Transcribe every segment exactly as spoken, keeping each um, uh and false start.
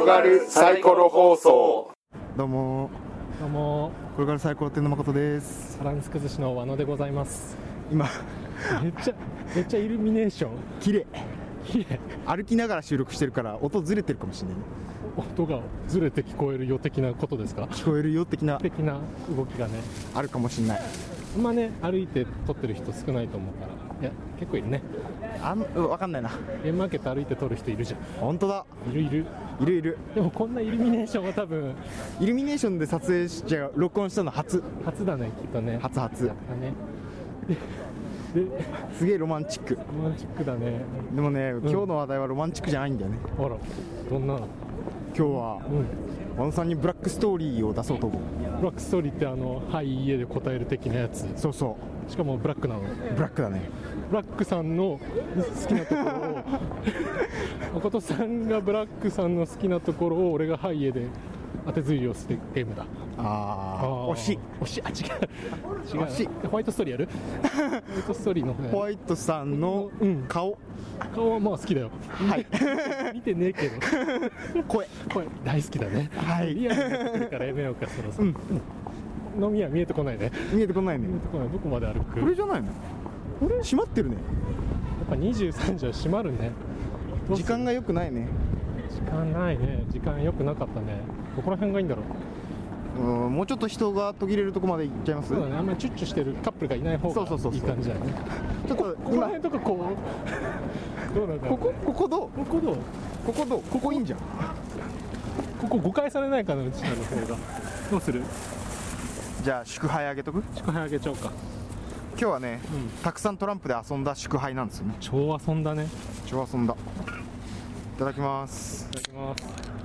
がるサイコロ放送。 どうもどうもこれからサイコロ店の誠です。 バランス崩しの和野でございます。 今めっちゃめっちゃイルミネーション綺麗綺麗。 歩きながら収録してるから音ずれてるかもしれないね。 音がずれて聞こえるよ的なことですか？ 聞こえるよ的な的な動きがねあるかもしれない。 あんまね歩いて撮ってる人少ないと思うから。いや結構いるね。 あん分かんないな。 ゲームマーケット歩いて撮る人いるじゃん。 本当だ、 いるいるいるいる。 でもこんなイルミネーションは多分イルミネーションで撮影しちゃう録音したの初初だね、きっとね。 初初だね。でですげえロマンチック。 ロマンチックだね。 でもね、 ん今日の話題はロマンチックじゃないんだよね。 あら、どんなの？ 今日はうん和野さんにブラックストーリーを出そうと思う。 ブラックストーリーってあのはい家で答える的なやつ。 そうそしかもブラックなの。 う、ブラックだね。 ブラックさんの好きなところを誠さんがブラックさんの好きなところを俺がハイエで当てずりをするゲームだ。 あー惜しい惜しい。あ、違う違う。 惜しい。 ホワイトストーリーやる？ホワイトストーリーの方やる。 ホワイトさんの顔、 顔はまあ好きだよ。 はい見てねえけど声声大好きだね。 はいリアルになってるからやめようかそろそろ。うん、飲みは見えてこないね。 見えてこないね。 見えてこない。どこまで歩く？ これじゃないの？これ閉まってるね。 やっぱにじゅうさんじは閉まるね。 時間が良くないね。 時間ないね。時間良くなかったね。どこら辺がいいんだろう。 うん、もうちょっと人が途切れるとこまで行っちゃいます？ そうだね。あんまりチュッチュしてるカップルがいない方そうそうそうそうがいい感じだよね。 ちょっとここら辺とかこうどうなんだろう。 ここここどう？ ここどう？ ここどう？ここいいんじゃん。 ここ誤解されないかな、うちらの方が。どうする？ じゃあ祝杯あげとく？ 祝杯あげちゃおうか。 今日はね、 うんたくさんトランプで遊んだ祝杯なんですよね。 超遊んだね。い超遊んだ。いただきます。 ただきます。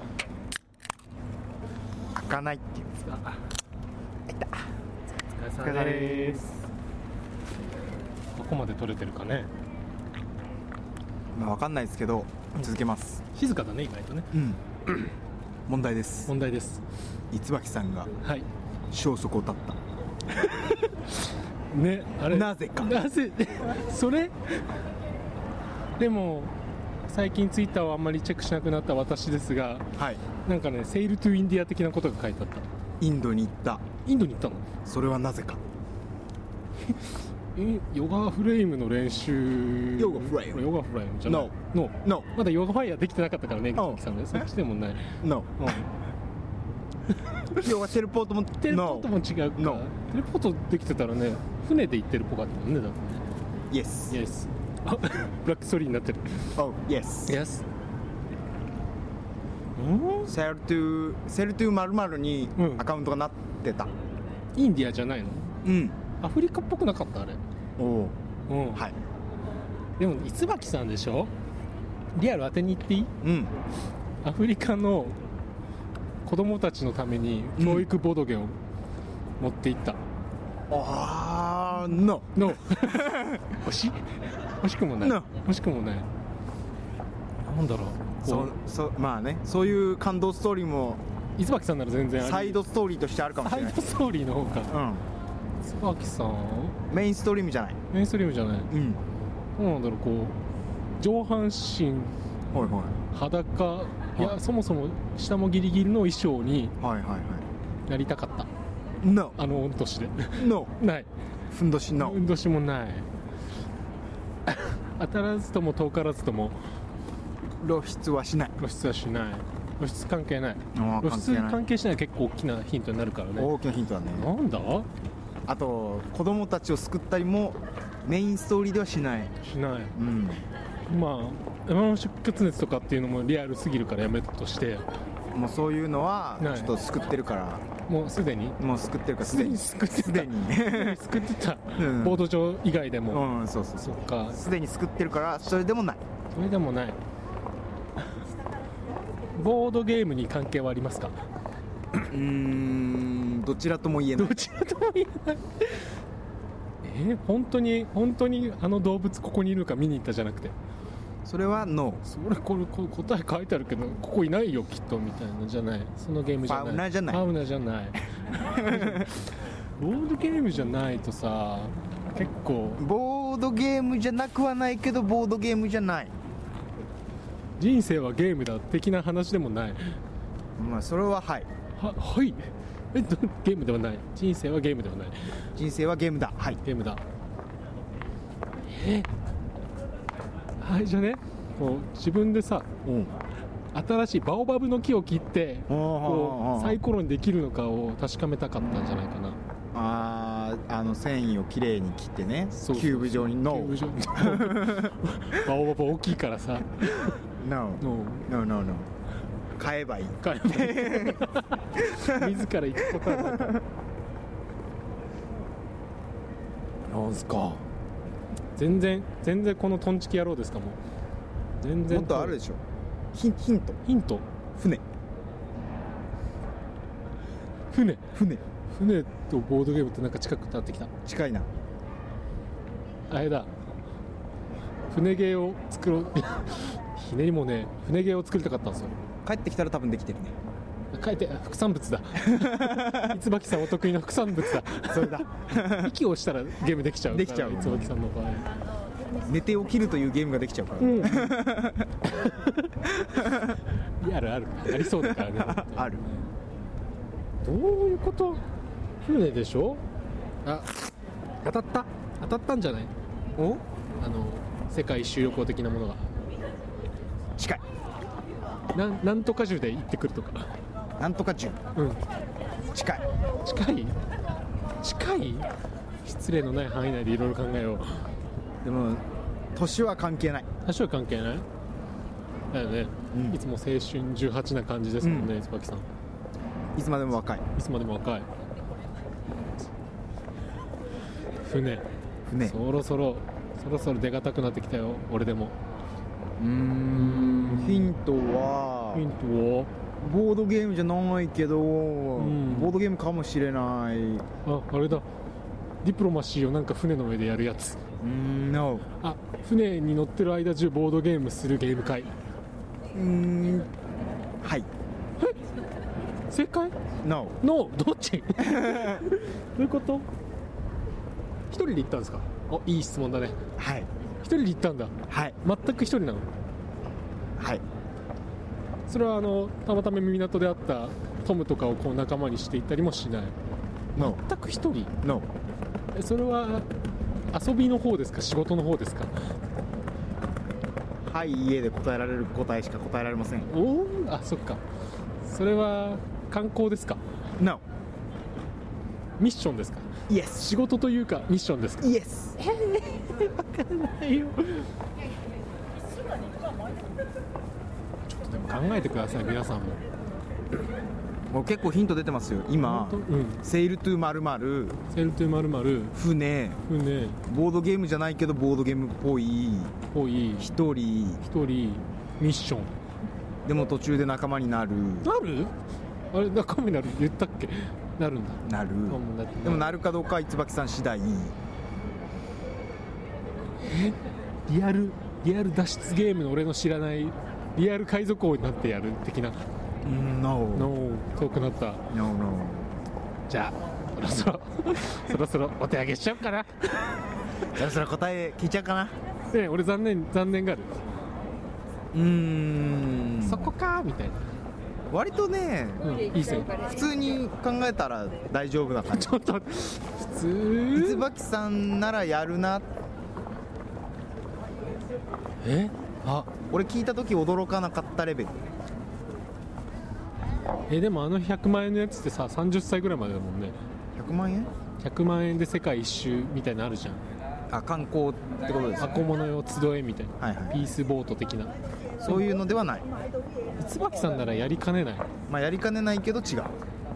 開かないっていう。 お疲れ様です。どこまで取れてるかね。 まあわかんないですけど、続けます。 静かだね、意外とね。 うん問題です。 問題です。 逸脇さんがはい消息を絶った。 ね、あれなぜかなぜそれでも最近ツイッターをあんまりチェックしなくなった私ですが、 はい。 なんかね、セールトゥインディア的なことが書いてあった。 インドに行った。 インドに行ったの？ それはなぜか。 えヨガフレームの練習。 ヨガフレームヨガフレームじゃない No No まだヨガファイヤーできてなかったからね、 うん木さんね。そっちでもない。 No うん今日はテレポートもテレポートも違うか。 No テレポートできてたらね、船で行ってるっぽかったもんね。だってね。 Yes Yes あブラックストーリーになってる。 Oh yes Yes うんセルトゥセルトゥ〇〇にうんアカウントがなってた。 インディアじゃないの？ うんアフリカっぽくなかったあれ。 おおうんはい。 でも逸脇さんでしょ。リアル当てに行っていい？ うんアフリカの子供たちのために教育ボドゲを持っていった。 あー No No 欲しい？欲しくもない。 No 欲しくもない。なんだろう。 そそまあね、そういう感動ストーリーも逸脇さんなら全然あり。 サイドストーリーとしてあるかもしサれない。 イドストーリーの方か。 うん逸脇さんメインストリームじゃない。 メインストリームじゃない。 うんどうなんだろう。こう上半身はいは裸、いや、 はいそもそも下もギリギリの衣装にいはいはいはなりたかった。 い No あの御年で。 No ない。 ふんどし No 運動しもない。当たらずとも遠からずとも露出はしない。 露出はしない。露出関係ない。 あー露出関係ない関係しないは結構大きなヒントになるからね。 大きなヒントだね。 なんだ？ あと子供たちを救ったりもメインストーリーではしない。 しない。 うんまあ山の出血熱とかっていうのもリアルすぎるからやめたとして、 もうそういうのはないちょっと救ってるから、 もうすでにもう救ってるからすでに救ってたすでに救ってた、 うんボード上以外でも、 うんそうそうそそうっか。 すでに救ってるからそれでもない。 それでもない。ボードゲームに関係はありますか？ うーんどちらとも言えない。 どちらとも言えない。えー、本当に本当にあの動物ここにいるか見に行ったじゃなくて、 それはノそれこれこれ答え書いてあるけどここいないよきっとみたいなじゃない。そのゲームじゃない。 ファウナじゃないファウナじゃないボードゲームじゃないとさ、結構ーボードゲームじゃなくはないけどボードゲームじゃない。 人生はゲームだ的な話でもない。 まあそれははいははいえどゲームではない。人生はゲームではない。 人生はゲームだはいゲームだ。えはいじゃあねこう自分でさうん新しいバオバブの木を切っておーおーおーこうサイコロにできるのかを確かめたかったんじゃないかな。 あーあの繊維をきれいに切ってねそうそうキューブ状にキュノーブ状にバオバブ大きいからさ No No No No No 買えばいい買えば自ら行くことはないからなんすか全然全然このトンチキ野郎ですかもう全然もっとあるでしょヒンヒントヒント船船船船とボードゲームってなんか近くなってきた。 近いなあれだ船ゲーを作ろうひねりもね船ゲーを作りたかったんですよ。 帰ってきたら多分できてるね書いて副産物だ椿さんお得意の副産物だそれだ息をしたらゲームできちゃうからできちゃう椿さんの場合寝て起きるというゲームができちゃうから、 うんいやあるあるありそうだからねあるどういうこと船でしょ。あ当たった当たったんじゃない。 おあの世界一周旅行的なものが近いなんなんとか銃で行ってくるとかなんとかじゅううん近い近い近い失礼のない範囲内でいろいろ考えよう。 でも年は関係ない多少は関係ないだよね、 うんいつも青春じゅうはちな感じですもんね、 うん椿さんいつまでも若いいつまでも若い。船船そろそろそろそろ出がたくなってきたよ俺でも。 うーんヒントはヒントをボードゲームじゃないけど、 んボードゲームかもしれない。うああれだディプロマシーをなんか船の上でやるやつ。 ーん No あ船に乗ってる間中ボードゲームするゲーム会。 うーんはい正解 No のどっちどういうこと一人で行ったんですか。あいい質問だね。 はい一人で行ったんだ。 はい全く一人なの。 はいそれはあのたまたま港で会ったトムとかをこう仲間にしていったりもしない。 No 全く一人。 No えそれは遊びの方ですか仕事の方ですか。 はい家で答えられる答えしか答えられません。 おおあそっか。それは観光ですか No ミッションですか。 Yes 仕事というかミッションですか。 Yes 分かんないよ。ちょっとでも考えてください皆さんも。 もう結構ヒント出てますよ今。 本当うんセールトゥまるまるセールトゥまるまる船船ボードゲームじゃないけどボードゲームっぽいぽい一人一人ミッションでも途中で仲間になるなるあれ中身なる言ったっけ。なるんだ。 なるうんだってでもなるかどうかは椿さん次第。 えリアルリアル脱出ゲームの俺の知らないリアル海賊王になってやる的な。 No No 遠くなった。 No No じゃあそろそろそろそろお手上げしちゃおうかな。 そろそろ答え聞いちゃうかな。 ね俺残念残念がある。 うーんそこかみたいな、 割とねうん、いいっすよ。 普通に考えたら大丈夫な感じ。 ちょっと普通椿さんならやるな。 えあ俺聞いた時驚かなかったレベル。 えでもあのひゃくまん円のやつってささんじゅっさいぐらいまでだもんね。 ひゃくまんえんひゃくまん円で世界一周みたいなのあるじゃん。 あ観光ってことですよね。 箱物よ集えみたいな、 はいはいピースボート的な。 そういうのではない。 椿さんならやりかねない。 まあやりかねないけど違う。 青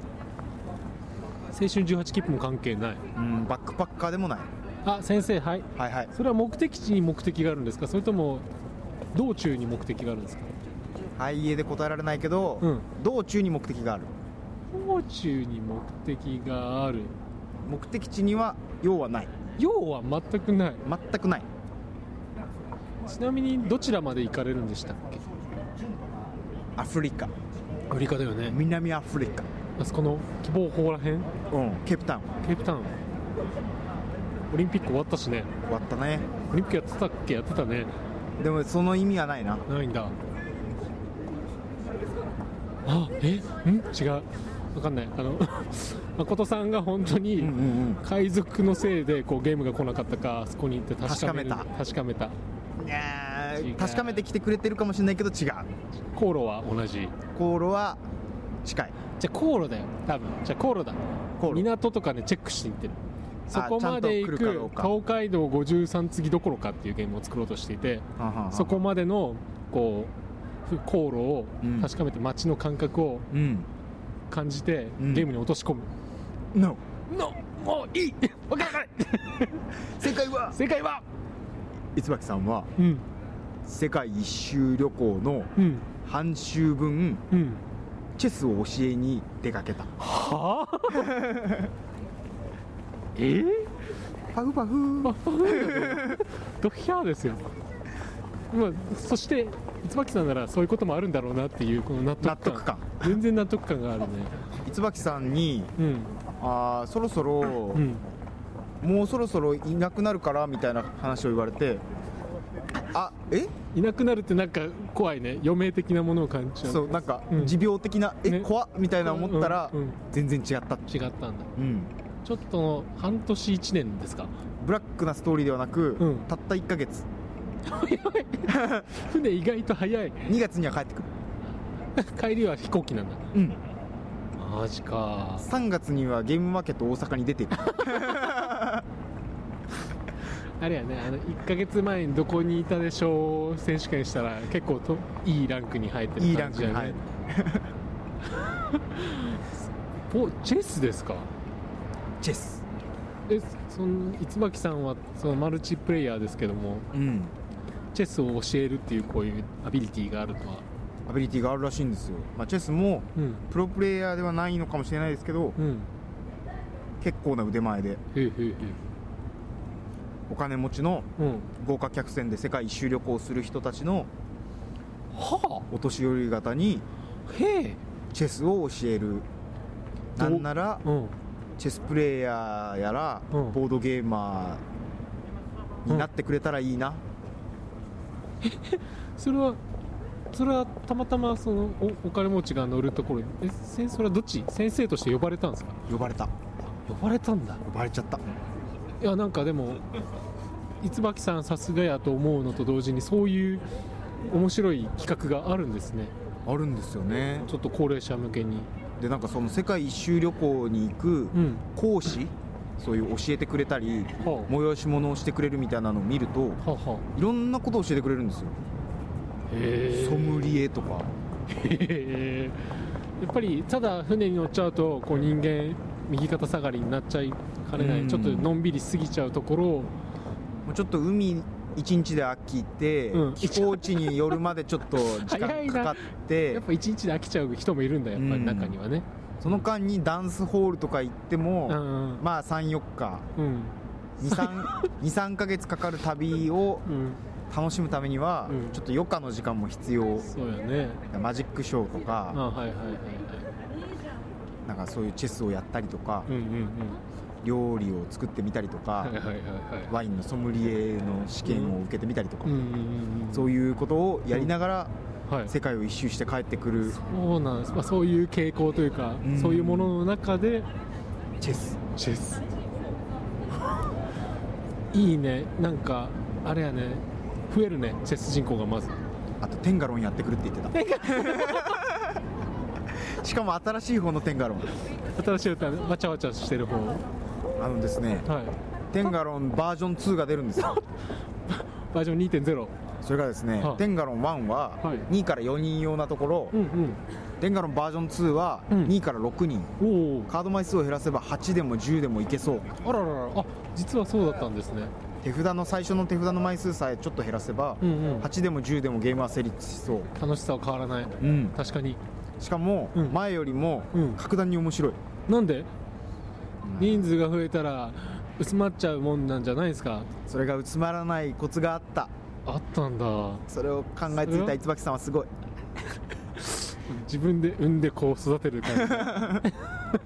春じゅうはち切符も関係ない。 うんバックパッカーでもない。 あ先生はいはいはい。 それは目的地に目的があるんですかそれとも道中に目的があるんですか。 はい家で答えられないけど、 うん道中に目的がある。 道中に目的がある。 目的地には用はない。 要は全くない。 全くない。 ちなみにどちらまで行かれるんでしたっけ。 アフリカアフリカだよね。 南アフリカ。 あそこの希望法らへんうんケープタウンケープタウン。オリンピック終わったしね。 終わったね。 オリンピックやってたっけ。やってたね。 でもその意味はないな。 ないんだ。 あえん違う分かんない。あの誠さんが本当に海賊のせいでこうゲームが来なかったか、あそこに行って確かめる確かめた確かめた。 いや違う確かめてきてくれてるかもしれないけど違う。 航路は同じ。 航路は近い。 じゃあ航路だよ多分。じゃあ航路だ。 航路港とかねチェックしていってる。そこまで行ちゃんと来るかどうくか東海道ごじゅうさん次どころかっていうゲームを作ろうとしていて、 はんはんはんそこまでのこう航路をうん確かめて街の感覚をうん感じてうんゲームに落とし込む。 No のもういい分からない正解は正解は椿さんはうん世界一周旅行のうん半周分うんチェスを教えに出かけた。 はあえー、 パフパフまあドヒャーですよ。まあ、そして椿さんならそういうこともあるんだろうなっていうこの納得感納得感全然納得感があるね。 椿さんにうんあーそろそろ、 うんもうそろそろいなくなるからみたいな話を言われて、あえいなくなるってなんか怖いね。余命的なものを感じちゃう。 そうなんかうん持病的な、えね怖っみたいな思ったら、 うんうん全然違った。 違ったんだ。 うんちょっと半年いちねんですか。 ブラックなストーリーではなく、 うんたったいっかげつ船意外と早い。 にがつには帰ってくる。 帰りは飛行機なんだ。 うんマジか。 さんがつにはゲームマーケット大阪に出てるあれやね、あのいっかげつまえにどこにいたでしょう選手権したら結構といいランクに入ってるいいラン感じだね。 クに入る。 おチェスですか。 チェス。 えその椿さんはそのマルチプレイヤーですけども、 うんチェスを教えるっていうこういうアビリティがあるとは。 アビリティがあるらしいんですよ。まあ、チェスもうんプロプレイヤーではないのかもしれないですけど、 うん結構な腕前でへえへえへお金持ちのえうん豪華客船で世界一周旅行をする人たちのはお年寄り方にあへえチェスを教える。 どなんならうんチェスプレイヤーやらうんボードゲーマーになってくれたらいいな。 それはそれはたまたまその お, お金持ちが乗るところにえせそれはどっち先生として呼ばれたんですか。 呼ばれた呼ばれたんだ。 呼ばれちゃった。 いやなんかでも椿さんさすがやと思うのと同時にそういう面白い企画があるんですね。 あるんですよね。 ちょっと高齢者向けに。 でなんかその世界一周旅行に行くうん講師、そういう教えてくれたりは催し物をしてくれるみたいなのを見るとあはあはいろんなことを教えてくれるんですよ。 あへえソムリエとか。 へえやっぱりただ船に乗っちゃうとこう人間右肩下がりになっちゃいかねない、 うんちょっとのんびり過ぎちゃうところをもうちょっと海一日で飽きて、 うん寄港地に寄るまでちょっと時間かかってやっぱ一日で飽きちゃう人もいるんだやっぱり中にはね。 その間にダンスホールとか行っても、 うんうんまあさん、よっかうんに、さんかげつかかる旅をうん楽しむためには、 うんちょっと余暇の時間も必要。 そうよね。 マジックショーとか、 あはいはいはいはいなんかそういうチェスをやったりとか、 うんうんうん料理を作ってみたりとか、 はいはいはいはいワインのソムリエの試験を受けてみたりとか、 うんうんうんそういうことをやりながらはい世界を一周して帰ってくるそうなんです、まあ、そういう傾向というか、 うんそういうものの中でチェス。 チェスいいね。なんかあれやね増えるねチェス人口がまず。 あとテンガロンやってくるって言ってた。しかも新しい方のテンガロン。 新しい歌わちゃわちゃしてる方はあのですね、 いテンガロンバージョンツーが出るんですよ。 バージョン にてんゼロ。 それがですね、 はいテンガロンワンははいにからよにん用なところ、 うんうんテンガロンバージョンツーはうんにからろくにん、 おおカード枚数を減らせばはちでもじゅうでもいけそう。 あらららあ実はそうだったんですね。 手札の最初の手札の枚数さえちょっと減らせば、 うんうんはちでもじゅうでもゲームは成立しそう。 楽しさは変わらない。 うん、 確かに。 しかもうん前よりもうん格段に面白い。 なんでうん人数が増えたら薄まっちゃうもんなんじゃないですか。 それが薄まらないコツがあった。 あったんだ。 それを考えついた椿さんはすごい。 自分で産んでこう育てる感じそっかあら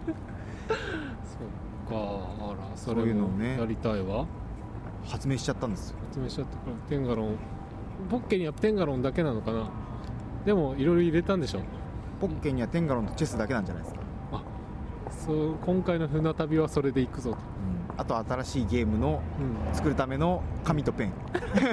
それそういうのをもねやりたいわ。 発明しちゃったんですよ。 説明しちゃったからテンガロンポッケにはテンガロンだけなのかな。でもいろいろ入れたんでしょ。 ポッケにはテンガロンとチェスだけなんじゃないですか。 あ、そう今回の船旅はそれで行くぞと、 うん、あと新しいゲームのうん、 作るための紙とペン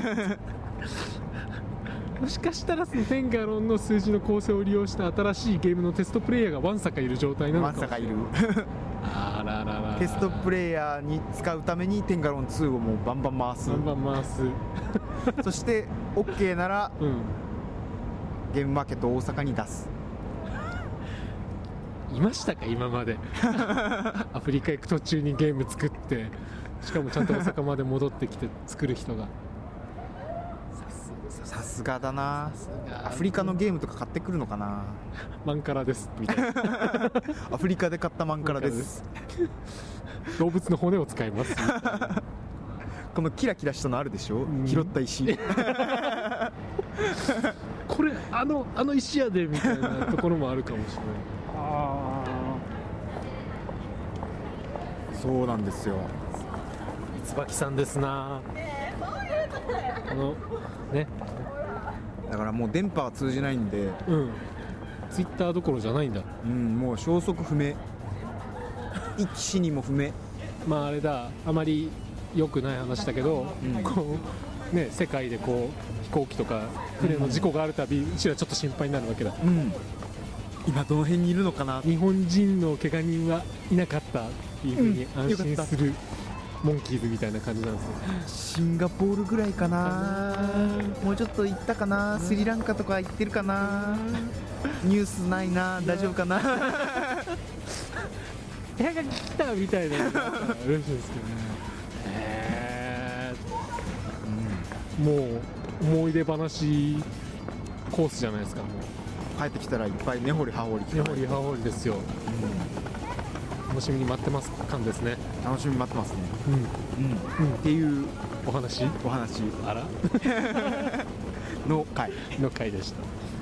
もしかしたらそのテンガロンの数字の構成を利用した新しいゲームのテストプレイヤーがわんさかいる状態なのかもしれない。 まさかいるあらららら、 テストプレイヤーに使うためにテンガロンツーをもうバンバン回す。 バンバン回すそして OK ならうんゲームマーケット大阪に出す。 いましたか今までアフリカ行く途中にゲーム作って、しかもちゃんと大阪まで戻ってきて作る人が。 さすがだな。 さすがアフリカのゲームとか買ってくるのかな。 マンカラですみたいなアフリカで買ったマンカラです動物の骨を使いますみたいなこのキラキラしたのあるでしょ、 ん拾った石これあのあの石やでみたいなところもあるかもしれない。 あそうなんですよ。 椿さんですな。あのね、 だからもう電波が通じないんで、 うんツイッターどころじゃないんだ。 うん、もう消息不明、一死にも不明。 まああれだ、あまり良くない話だけど、 うんこうね世界でこう飛行機とか船の事故があるたび、うちらちょっと心配になるわけだ。 うん、今どの辺にいるのかな。 日本人の怪我人はいなかったっていうふうにうん安よかった心するモンキーズみたいな感じなんですね。 シンガポールぐらいかな。もうちょっと行ったかな。スリランカとか行ってるかな。ニュースないな。大丈夫かな。 部屋が来たみたいなのがあったら嬉しいですけどね。へー、もう思い出話コースじゃないですか。も帰ってきたらいっぱい根掘り葉掘り聞かないう根掘り葉掘りですよ。楽しみに待ってます感ですね。 楽しみに待ってますね。 うんうん、っていうお話お話あらの回の回でした。